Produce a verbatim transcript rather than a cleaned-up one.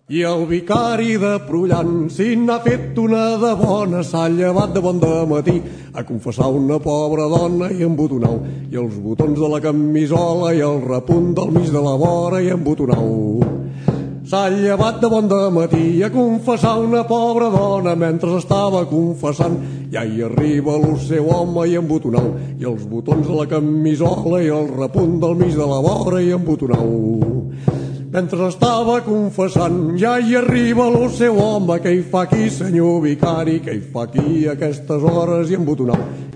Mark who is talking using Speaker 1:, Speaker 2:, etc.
Speaker 1: I el vicari de Prullant, si n'ha fet una de bona, s'ha llevat de bon dematí a confessar una pobra dona i embotonau, i els botons de la camisola i el repunt del mig de la vora i embotonau. S'ha llevat de bon dematí a confessar una pobra dona, mentre estava confessant ja hi arriba el seu home i embotonau, i els botons de la camisola i el repunt del mig de la vora i embotonau. Mentre estava confessant ja hi arriba el seu home. Què hi fa aquí, senyor vicari? Què hi fa aquí a aquestes hores i embotonau?